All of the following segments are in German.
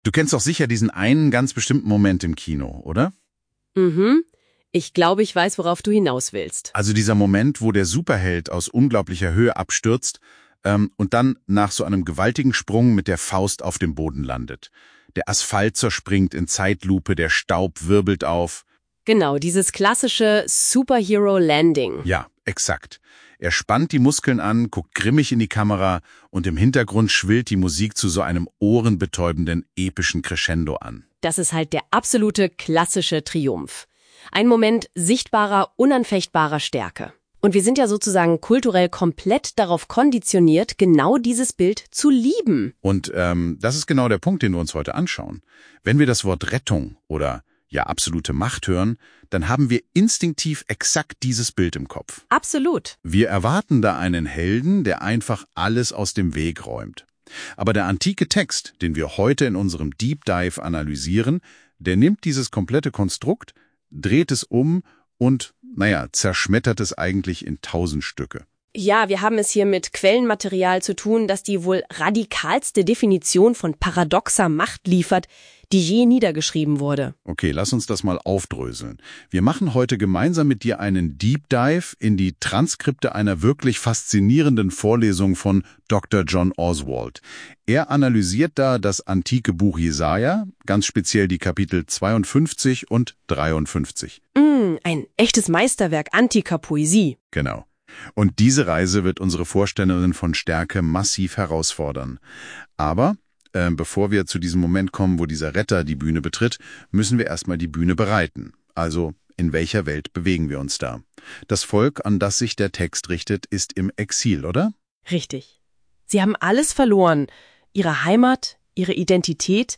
Du kennst doch sicher diesen einen ganz bestimmten Moment im Kino, oder? Mhm. Ich glaube, ich weiß, worauf du hinaus willst. Also dieser Moment, wo der Superheld aus unglaublicher Höhe abstürzt und dann nach so einem gewaltigen Sprung mit der Faust auf dem Boden landet. Der Asphalt zerspringt in Zeitlupe, der Staub wirbelt auf. Genau, dieses klassische Superhero-Landing. Ja, exakt. Er spannt die Muskeln an, guckt grimmig in die Kamera und im Hintergrund schwillt die Musik zu so einem ohrenbetäubenden, epischen Crescendo an. Das ist halt der absolute klassische Triumph. Ein Moment sichtbarer, unanfechtbarer Stärke. Und wir sind ja sozusagen kulturell komplett darauf konditioniert, genau dieses Bild zu lieben. Und das ist genau der Punkt, den wir uns heute anschauen. Wenn wir das Wort Rettung oder ja absolute Macht hören, dann haben wir instinktiv exakt dieses Bild im Kopf. Absolut. Wir erwarten da einen Helden, der einfach alles aus dem Weg räumt. Aber der antike Text, den wir heute in unserem Deep Dive analysieren, der nimmt dieses komplette Konstrukt, dreht es um und, zerschmettert es eigentlich in 1000 Stücke. Ja, wir haben es hier mit Quellenmaterial zu tun, das die wohl radikalste Definition von paradoxer Macht liefert, die je niedergeschrieben wurde. Okay, lass uns das mal aufdröseln. Wir machen heute gemeinsam mit dir einen Deep Dive in die Transkripte einer wirklich faszinierenden Vorlesung von Dr. John Oswald. Er analysiert da das antike Buch Jesaja, ganz speziell die Kapitel 52 und 53. Ein echtes Meisterwerk antiker Poesie. Genau. Und diese Reise wird unsere Vorstellungen von Stärke massiv herausfordern. Aber bevor wir zu diesem Moment kommen, wo dieser Retter die Bühne betritt, müssen wir erstmal die Bühne bereiten. Also, in welcher Welt bewegen wir uns da? Das Volk, an das sich der Text richtet, ist im Exil, oder? Richtig. Sie haben alles verloren. Ihre Heimat, ihre Identität,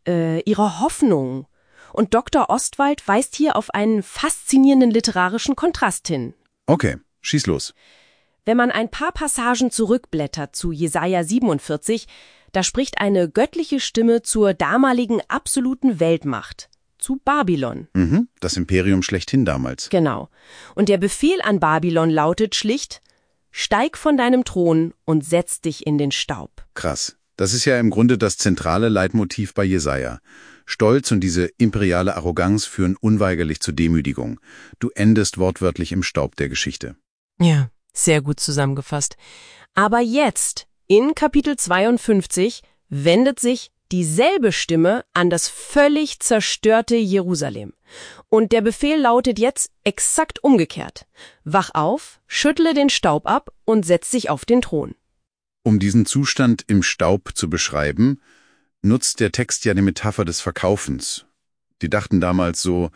ihre Hoffnung. Und Dr. Ostwald weist hier auf einen faszinierenden literarischen Kontrast hin. Okay, schieß los. Wenn man ein paar Passagen zurückblättert zu Jesaja 47, da spricht eine göttliche Stimme zur damaligen absoluten Weltmacht, zu Babylon. Das Imperium schlechthin damals. Genau. Und der Befehl an Babylon lautet schlicht: Steig von deinem Thron und setz dich in den Staub. Krass. Das ist ja im Grunde das zentrale Leitmotiv bei Jesaja. Stolz und diese imperiale Arroganz führen unweigerlich zur Demütigung. Du endest wortwörtlich im Staub der Geschichte. Ja, sehr gut zusammengefasst. Aber jetzt, in Kapitel 52, wendet sich dieselbe Stimme an das völlig zerstörte Jerusalem. Und der Befehl lautet jetzt exakt umgekehrt. Wach auf, schüttle den Staub ab und setz dich auf den Thron. Um diesen Zustand im Staub zu beschreiben, nutzt der Text ja die Metapher des Verkaufens. Die dachten damals so,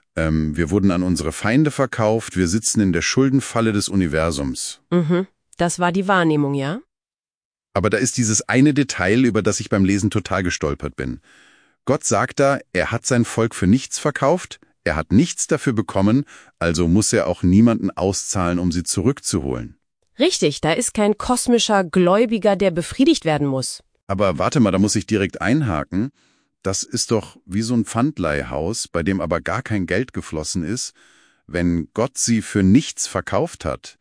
wir wurden an unsere Feinde verkauft, wir sitzen in der Schuldenfalle des Universums. Das war die Wahrnehmung, ja? Aber da ist dieses eine Detail, über das ich beim Lesen total gestolpert bin. Gott sagt da, er hat sein Volk für nichts verkauft, er hat nichts dafür bekommen, also muss er auch niemanden auszahlen, um sie zurückzuholen. Richtig, da ist kein kosmischer Gläubiger, der befriedigt werden muss. Aber warte mal, da muss ich direkt einhaken. Das ist doch wie so ein Pfandleihhaus, bei dem aber gar kein Geld geflossen ist. Wenn Gott sie für nichts verkauft hat,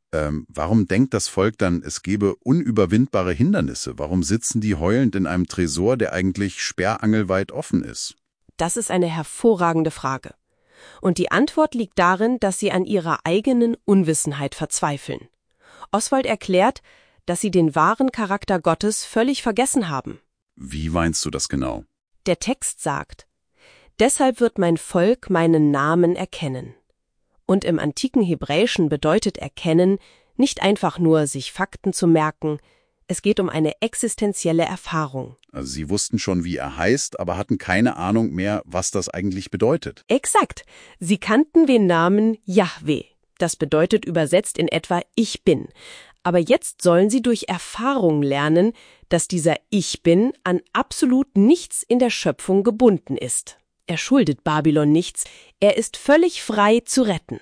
warum denkt das Volk dann, es gebe unüberwindbare Hindernisse? Warum sitzen die heulend in einem Tresor, der eigentlich sperrangelweit offen ist? Das ist eine hervorragende Frage. Und die Antwort liegt darin, dass sie an ihrer eigenen Unwissenheit verzweifeln. Oswald erklärt, dass sie den wahren Charakter Gottes völlig vergessen haben. Wie meinst du das genau? Der Text sagt: Deshalb wird mein Volk meinen Namen erkennen. Und im antiken Hebräischen bedeutet erkennen nicht einfach nur, sich Fakten zu merken, es geht um eine existenzielle Erfahrung. Also sie wussten schon, wie er heißt, aber hatten keine Ahnung mehr, was das eigentlich bedeutet. Exakt. Sie kannten den Namen Jahwe. Das bedeutet übersetzt in etwa Ich bin. Aber jetzt sollen sie durch Erfahrung lernen, dass dieser Ich bin an absolut nichts in der Schöpfung gebunden ist. Er schuldet Babylon nichts, er ist völlig frei zu retten.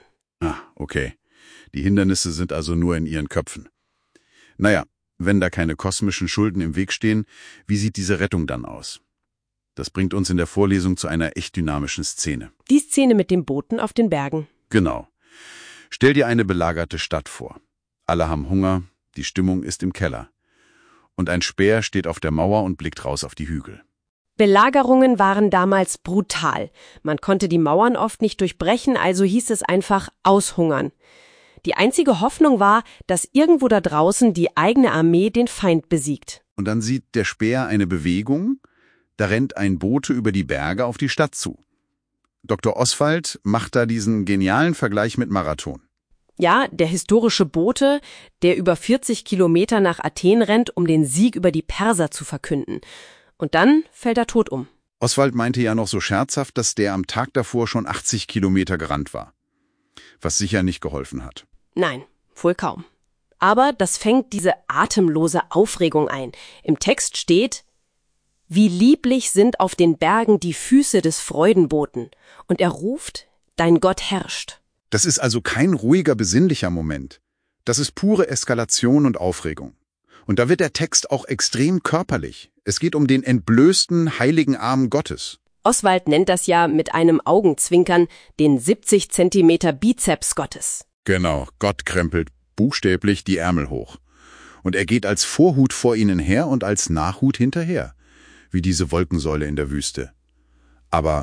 Okay. Die Hindernisse sind also nur in ihren Köpfen. Naja, wenn da keine kosmischen Schulden im Weg stehen, wie sieht diese Rettung dann aus? Das bringt uns in der Vorlesung zu einer echt dynamischen Szene. Die Szene mit dem Boten auf den Bergen. Genau. Stell dir eine belagerte Stadt vor. Alle haben Hunger, die Stimmung ist im Keller. Und ein Späher steht auf der Mauer und blickt raus auf die Hügel. Belagerungen waren damals brutal. Man konnte die Mauern oft nicht durchbrechen, also hieß es einfach aushungern. Die einzige Hoffnung war, dass irgendwo da draußen die eigene Armee den Feind besiegt. Und dann sieht der Späher eine Bewegung, da rennt ein Bote über die Berge auf die Stadt zu. Dr. Oswald macht da diesen genialen Vergleich mit Marathon. Ja, der historische Bote, der über 40 Kilometer nach Athen rennt, um den Sieg über die Perser zu verkünden. Und dann fällt er tot um. Oswald meinte ja noch so scherzhaft, dass der am Tag davor schon 80 Kilometer gerannt war. Was sicher nicht geholfen hat. Nein, wohl kaum. Aber das fängt diese atemlose Aufregung ein. Im Text steht: Wie lieblich sind auf den Bergen die Füße des Freudenboten. Und er ruft: Dein Gott herrscht. Das ist also kein ruhiger, besinnlicher Moment. Das ist pure Eskalation und Aufregung. Und da wird der Text auch extrem körperlich. Es geht um den entblößten, heiligen Arm Gottes. Oswald nennt das ja mit einem Augenzwinkern den 70 Zentimeter Bizeps Gottes. Genau, Gott krempelt buchstäblich die Ärmel hoch. Und er geht als Vorhut vor ihnen her und als Nachhut hinterher, wie diese Wolkensäule in der Wüste. Aber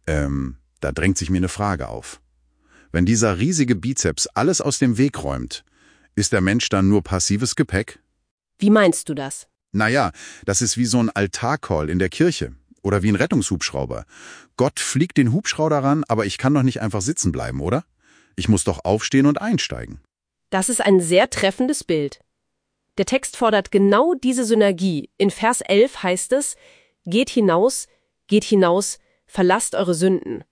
da drängt sich mir eine Frage auf. Wenn dieser riesige Bizeps alles aus dem Weg räumt, ist der Mensch dann nur passives Gepäck? Wie meinst du das? Naja, das ist wie so ein Altarcall in der Kirche oder wie ein Rettungshubschrauber. Gott fliegt den Hubschrauber ran, aber ich kann doch nicht einfach sitzen bleiben, oder? Ich muss doch aufstehen und einsteigen. Das ist ein sehr treffendes Bild. Der Text fordert genau diese Synergie. In Vers 11 heißt es: geht hinaus, verlasst eure Sünden.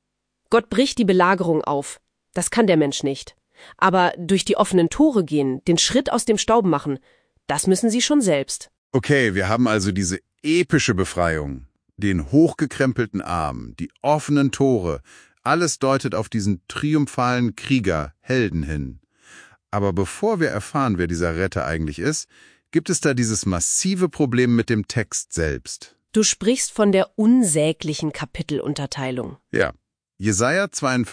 Gott bricht die Belagerung auf. Das kann der Mensch nicht. Aber durch die offenen Tore gehen, den Schritt aus dem Staub machen, das müssen sie schon selbst. Okay, wir haben also diese epische Befreiung, den hochgekrempelten Arm, die offenen Tore. Alles deutet auf diesen triumphalen Krieger, Helden hin. Aber bevor wir erfahren, wer dieser Retter eigentlich ist, gibt es da dieses massive Problem mit dem Text selbst. Du sprichst von der unsäglichen Kapitelunterteilung. Ja, Jesaja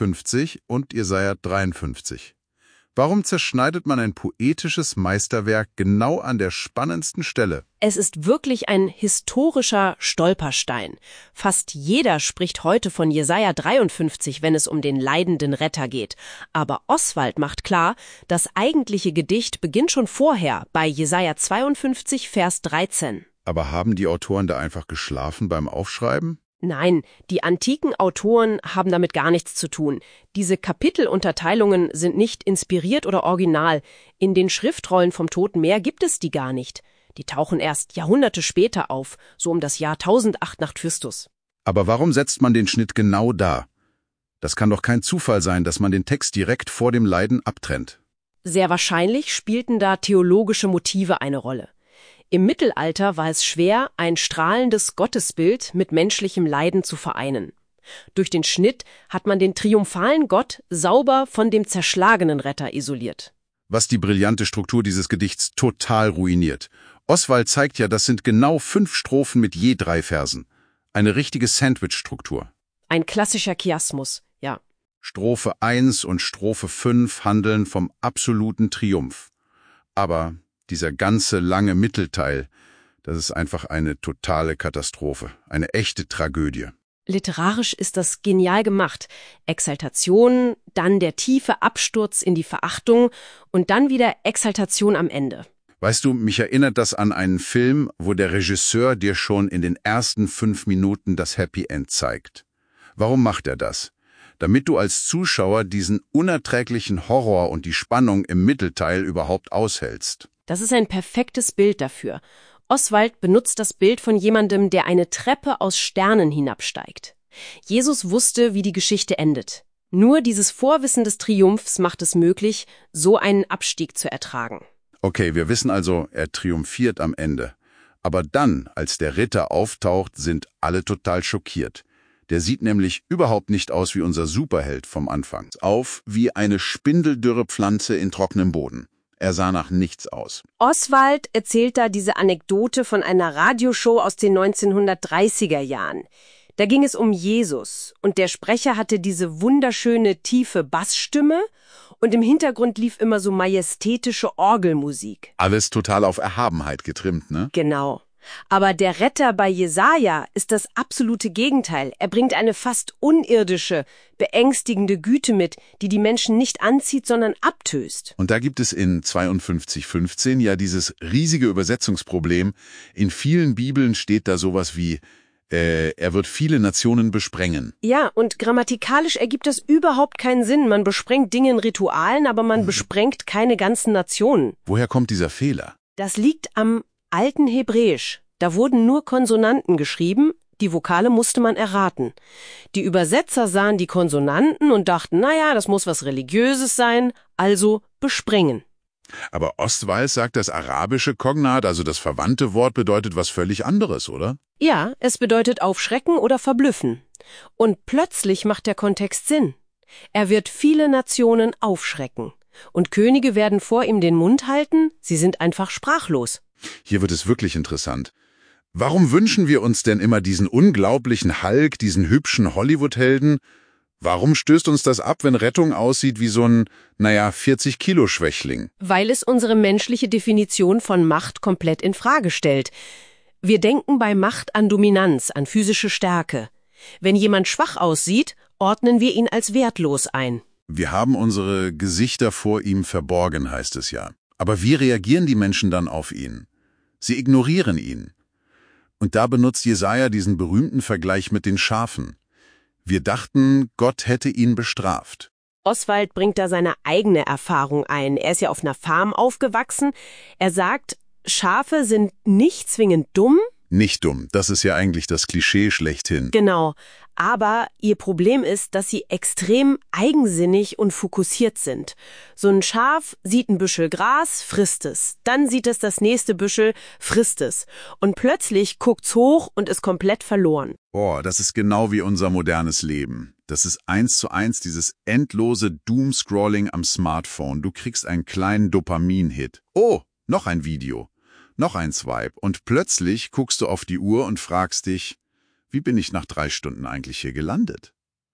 52 und Jesaja 53. Warum zerschneidet man ein poetisches Meisterwerk genau an der spannendsten Stelle? Es ist wirklich ein historischer Stolperstein. Fast jeder spricht heute von Jesaja 53, wenn es um den leidenden Retter geht. Aber Oswald macht klar, das eigentliche Gedicht beginnt schon vorher, bei Jesaja 52, Vers 13. Aber haben die Autoren da einfach geschlafen beim Aufschreiben? Nein, die antiken Autoren haben damit gar nichts zu tun. Diese Kapitelunterteilungen sind nicht inspiriert oder original. In den Schriftrollen vom Toten Meer gibt es die gar nicht. Die tauchen erst Jahrhunderte später auf, so um das Jahr 1008 nach Christus. Aber warum setzt man den Schnitt genau da? Das kann doch kein Zufall sein, dass man den Text direkt vor dem Leiden abtrennt. Sehr wahrscheinlich spielten da theologische Motive eine Rolle. Im Mittelalter war es schwer, ein strahlendes Gottesbild mit menschlichem Leiden zu vereinen. Durch den Schnitt hat man den triumphalen Gott sauber von dem zerschlagenen Retter isoliert. Was die brillante Struktur dieses Gedichts total ruiniert. Oswald zeigt ja, das sind genau 5 Strophen mit je 3 Versen. Eine richtige Sandwich-Struktur. Ein klassischer Chiasmus, ja. Strophe 1 und Strophe 5 handeln vom absoluten Triumph. Aber dieser ganze lange Mittelteil, das ist einfach eine totale Katastrophe, eine echte Tragödie. Literarisch ist das genial gemacht. Exaltation, dann der tiefe Absturz in die Verachtung und dann wieder Exaltation am Ende. Weißt du, mich erinnert das an einen Film, wo der Regisseur dir schon in den ersten 5 Minuten das Happy End zeigt. Warum macht er das? Damit du als Zuschauer diesen unerträglichen Horror und die Spannung im Mittelteil überhaupt aushältst. Das ist ein perfektes Bild dafür. Oswald benutzt das Bild von jemandem, der eine Treppe aus Sternen hinabsteigt. Jesus wusste, wie die Geschichte endet. Nur dieses Vorwissen des Triumphs macht es möglich, so einen Abstieg zu ertragen. Okay, wir wissen also, er triumphiert am Ende. Aber dann, als der Ritter auftaucht, sind alle total schockiert. Der sieht nämlich überhaupt nicht aus wie unser Superheld vom Anfang. Auf wie eine spindeldürre Pflanze in trockenem Boden. Er sah nach nichts aus. Oswald erzählt da diese Anekdote von einer Radioshow aus den 1930er Jahren. Da ging es um Jesus und der Sprecher hatte diese wunderschöne, tiefe Bassstimme und im Hintergrund lief immer so majestätische Orgelmusik. Alles total auf Erhabenheit getrimmt, ne? Genau. Aber der Retter bei Jesaja ist das absolute Gegenteil. Er bringt eine fast unirdische, beängstigende Güte mit, die die Menschen nicht anzieht, sondern abtöst. Und da gibt es in 52,15 ja dieses riesige Übersetzungsproblem. In vielen Bibeln steht da sowas wie, er wird viele Nationen besprengen. Ja, und grammatikalisch ergibt das überhaupt keinen Sinn. Man besprengt Dinge in Ritualen, aber man besprengt keine ganzen Nationen. Woher kommt dieser Fehler? Das liegt am alten Hebräisch. Da wurden nur Konsonanten geschrieben, die Vokale musste man erraten. Die Übersetzer sahen die Konsonanten und dachten, naja, das muss was Religiöses sein, also besprengen. Aber Ostwald sagt, das arabische Kognat, also das verwandte Wort, bedeutet was völlig anderes, oder? Ja, es bedeutet aufschrecken oder verblüffen. Und plötzlich macht der Kontext Sinn. Er wird viele Nationen aufschrecken. Und Könige werden vor ihm den Mund halten, sie sind einfach sprachlos. Hier wird es wirklich interessant. Warum wünschen wir uns denn immer diesen unglaublichen Hulk, diesen hübschen Hollywood-Helden? Warum stößt uns das ab, wenn Rettung aussieht wie so ein, 40-Kilo-Schwächling? Weil es unsere menschliche Definition von Macht komplett in Frage stellt. Wir denken bei Macht an Dominanz, an physische Stärke. Wenn jemand schwach aussieht, ordnen wir ihn als wertlos ein. Wir haben unsere Gesichter vor ihm verborgen, heißt es ja. Aber wie reagieren die Menschen dann auf ihn? Sie ignorieren ihn. Und da benutzt Jesaja diesen berühmten Vergleich mit den Schafen. Wir dachten, Gott hätte ihn bestraft. Oswald bringt da seine eigene Erfahrung ein. Er ist ja auf einer Farm aufgewachsen. Er sagt, Schafe sind nicht zwingend dumm. Nicht dumm, das ist ja eigentlich das Klischee schlechthin. Genau, aber ihr Problem ist, dass sie extrem eigensinnig und fokussiert sind. So ein Schaf sieht ein Büschel Gras, frisst es. Dann sieht es das nächste Büschel, frisst es. Und plötzlich guckt's hoch und ist komplett verloren. Boah, das ist genau wie unser modernes Leben. Das ist 1:1 dieses endlose Doomscrolling am Smartphone. Du kriegst einen kleinen Dopamin-Hit. Oh, noch ein Video. Noch ein Swipe und plötzlich guckst du auf die Uhr und fragst dich, wie bin ich nach 3 Stunden eigentlich hier gelandet?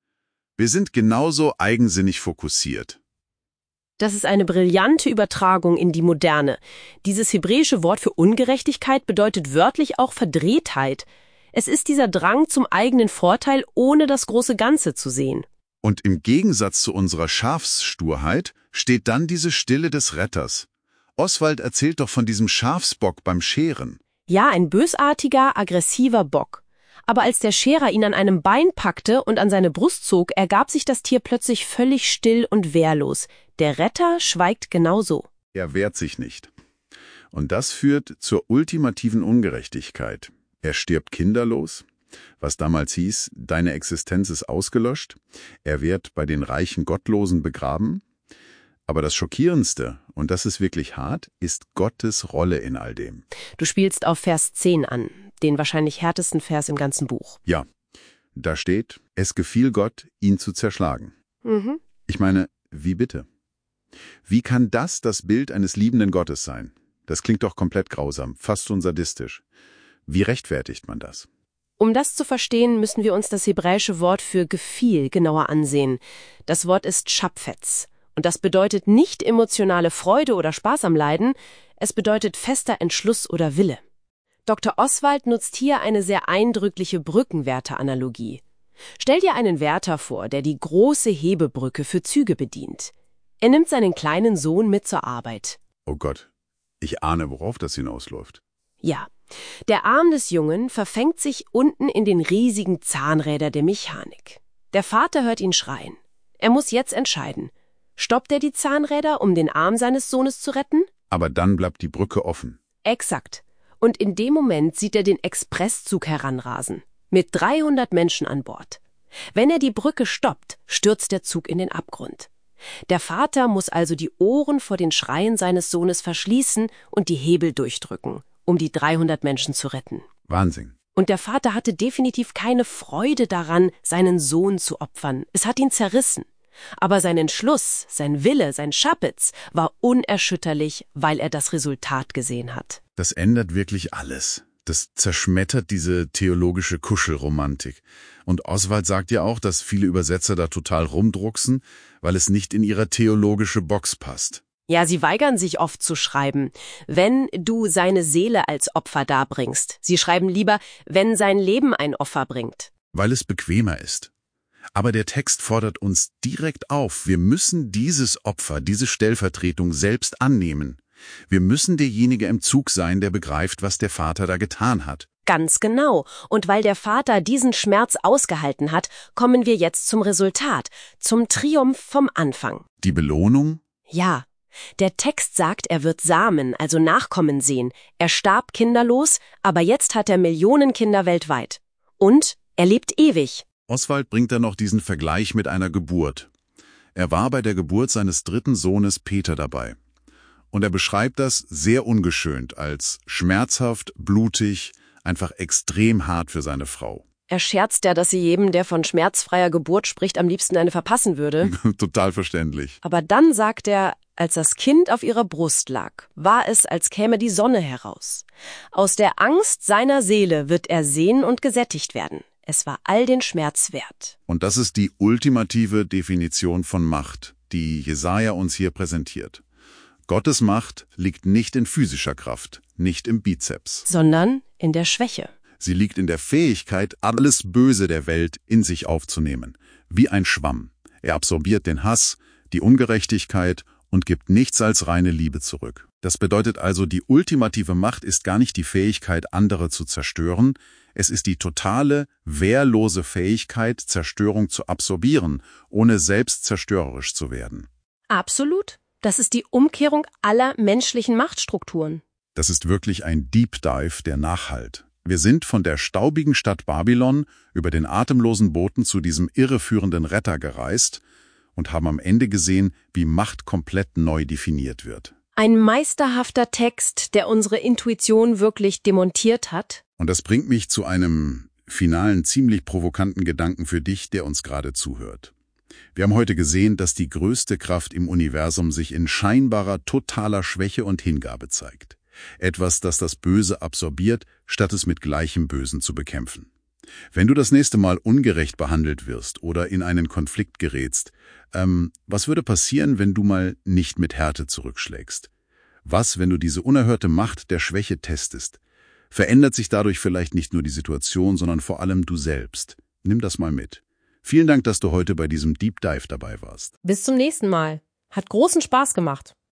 Wir sind genauso eigensinnig fokussiert. Das ist eine brillante Übertragung in die Moderne. Dieses hebräische Wort für Ungerechtigkeit bedeutet wörtlich auch Verdrehtheit. Es ist dieser Drang zum eigenen Vorteil, ohne das große Ganze zu sehen. Und im Gegensatz zu unserer Schafssturheit steht dann diese Stille des Retters. Oswald erzählt doch von diesem Schafsbock beim Scheren. Ja, ein bösartiger, aggressiver Bock. Aber als der Scherer ihn an einem Bein packte und an seine Brust zog, ergab sich das Tier plötzlich völlig still und wehrlos. Der Retter schweigt genauso. Er wehrt sich nicht. Und das führt zur ultimativen Ungerechtigkeit. Er stirbt kinderlos, was damals hieß, deine Existenz ist ausgelöscht. Er wird bei den reichen Gottlosen begraben. Aber das Schockierendste, und das ist wirklich hart, ist Gottes Rolle in all dem. Du spielst auf Vers 10 an, den wahrscheinlich härtesten Vers im ganzen Buch. Ja, da steht, es gefiel Gott, ihn zu zerschlagen. Mhm. Ich meine, wie bitte? Wie kann das Bild eines liebenden Gottes sein? Das klingt doch komplett grausam, fast schon sadistisch. Wie rechtfertigt man das? Um das zu verstehen, müssen wir uns das hebräische Wort für gefiel genauer ansehen. Das Wort ist Schapfetz. Und das bedeutet nicht emotionale Freude oder Spaß am Leiden, es bedeutet fester Entschluss oder Wille. Dr. Oswald nutzt hier eine sehr eindrückliche Brückenwärter-Analogie. Stell dir einen Wärter vor, der die große Hebebrücke für Züge bedient. Er nimmt seinen kleinen Sohn mit zur Arbeit. Oh Gott, ich ahne, worauf das hinausläuft. Ja, der Arm des Jungen verfängt sich unten in den riesigen Zahnrädern der Mechanik. Der Vater hört ihn schreien. Er muss jetzt entscheiden. Stoppt er die Zahnräder, um den Arm seines Sohnes zu retten? Aber dann bleibt die Brücke offen. Exakt. Und in dem Moment sieht er den Expresszug heranrasen. Mit 300 Menschen an Bord. Wenn er die Brücke stoppt, stürzt der Zug in den Abgrund. Der Vater muss also die Ohren vor den Schreien seines Sohnes verschließen und die Hebel durchdrücken, um die 300 Menschen zu retten. Wahnsinn. Und der Vater hatte definitiv keine Freude daran, seinen Sohn zu opfern. Es hat ihn zerrissen. Aber sein Entschluss, sein Wille, sein Schapitz war unerschütterlich, weil er das Resultat gesehen hat. Das ändert wirklich alles. Das zerschmettert diese theologische Kuschelromantik. Und Oswald sagt ja auch, dass viele Übersetzer da total rumdrucksen, weil es nicht in ihre theologische Box passt. Ja, sie weigern sich oft zu schreiben, wenn du seine Seele als Opfer darbringst. Sie schreiben lieber, wenn sein Leben ein Opfer bringt. Weil es bequemer ist. Aber der Text fordert uns direkt auf, wir müssen dieses Opfer, diese Stellvertretung selbst annehmen. Wir müssen derjenige im Zug sein, der begreift, was der Vater da getan hat. Ganz genau. Und weil der Vater diesen Schmerz ausgehalten hat, kommen wir jetzt zum Resultat, zum Triumph vom Anfang. Die Belohnung? Ja. Der Text sagt, er wird Samen, also Nachkommen sehen. Er starb kinderlos, aber jetzt hat er Millionen Kinder weltweit. Und er lebt ewig. Oswald bringt dann noch diesen Vergleich mit einer Geburt. Er war bei der Geburt seines dritten Sohnes Peter dabei. Und er beschreibt das sehr ungeschönt als schmerzhaft, blutig, einfach extrem hart für seine Frau. Er scherzt ja, dass sie jedem, der von schmerzfreier Geburt spricht, am liebsten eine verpassen würde. Total verständlich. Aber dann sagt er, als das Kind auf ihrer Brust lag, war es, als käme die Sonne heraus. Aus der Angst seiner Seele wird er sehen und gesättigt werden. Es war all den Schmerz wert. Und das ist die ultimative Definition von Macht, die Jesaja uns hier präsentiert. Gottes Macht liegt nicht in physischer Kraft, nicht im Bizeps, Sondern in der Schwäche. Sie liegt in der Fähigkeit, alles Böse der Welt in sich aufzunehmen, wie ein Schwamm. Er absorbiert den Hass, die Ungerechtigkeit und gibt nichts als reine Liebe zurück. Das bedeutet also, die ultimative Macht ist gar nicht die Fähigkeit, andere zu zerstören, es ist die totale, wehrlose Fähigkeit, Zerstörung zu absorbieren, ohne selbst zerstörerisch zu werden. Absolut. Das ist die Umkehrung aller menschlichen Machtstrukturen. Das ist wirklich ein Deep Dive, der nachhallt. Wir sind von der staubigen Stadt Babylon über den atemlosen Boten zu diesem irreführenden Retter gereist und haben am Ende gesehen, wie Macht komplett neu definiert wird. Ein meisterhafter Text, der unsere Intuition wirklich demontiert hat. Und das bringt mich zu einem finalen, ziemlich provokanten Gedanken für dich, der uns gerade zuhört. Wir haben heute gesehen, dass die größte Kraft im Universum sich in scheinbarer, totaler Schwäche und Hingabe zeigt. Etwas, das das Böse absorbiert, statt es mit gleichem Bösen zu bekämpfen. Wenn du das nächste Mal ungerecht behandelt wirst oder in einen Konflikt gerätst, was würde passieren, wenn du mal nicht mit Härte zurückschlägst? Was, wenn du diese unerhörte Macht der Schwäche testest? Verändert sich dadurch vielleicht nicht nur die Situation, sondern vor allem du selbst? Nimm das mal mit. Vielen Dank, dass du heute bei diesem Deep Dive dabei warst. Bis zum nächsten Mal. Hat großen Spaß gemacht.